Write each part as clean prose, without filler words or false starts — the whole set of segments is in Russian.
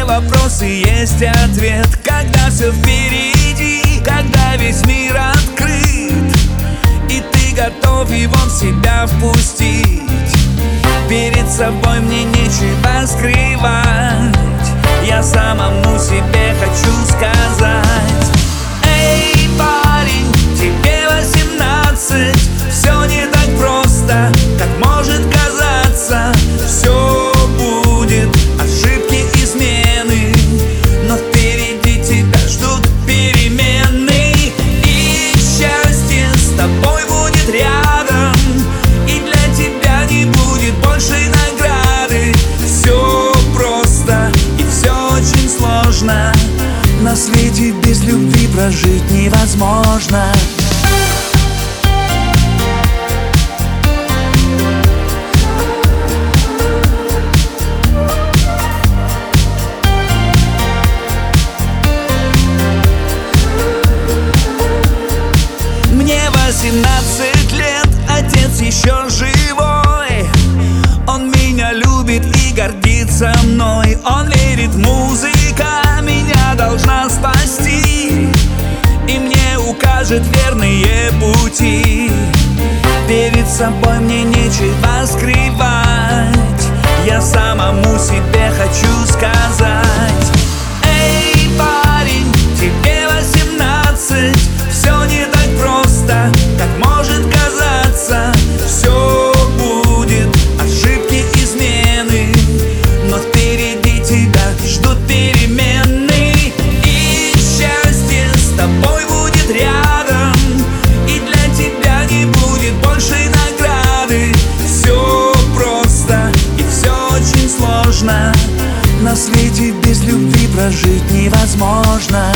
вопросы есть ответ, когда все впереди, когда весь мир открыт, и ты готов его в себя впустить. Перед собой мне нечего скрывать, я самому себе хочу сказать: эй, парень, тебе 18, все не так просто, как может казаться. Все будет, ошибки, измены, но впереди тебя ждут перемены. И счастье с тобой будет рядом, и для тебя не будет больше награды. Все просто и все очень сложно, на свете без любви прожить невозможно. Мне 18 лет, отец еще живой, он меня любит и гордится мной. Он верит, музыка меня должна спасти и мне укажет верные пути. Перед собой мне нечего скрывать, я самому себе хочу сказать: эй, парень, тебе 18, все не так просто, как может казаться. Все будет, ошибки, измены, но впереди тебя ждут перемены. И счастье с тобой будет рядом, и для тебя не будет больше награды. Все просто и все очень сложно, на свете без любви прожить невозможно.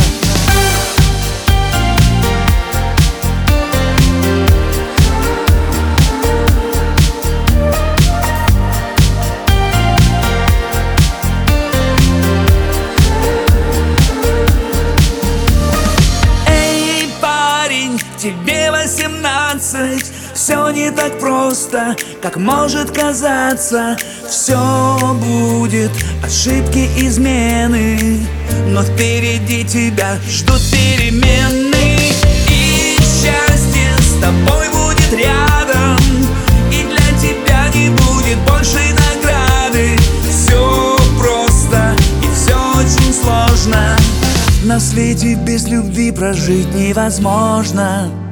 Тебе 18, все не так просто, как может казаться. Все будет, ошибки, измены, но впереди тебя ждут перемены. И счастье с тобой будет рядом, и для тебя не будет больше награды. Все просто и все очень сложно, на свете без любви прожить невозможно.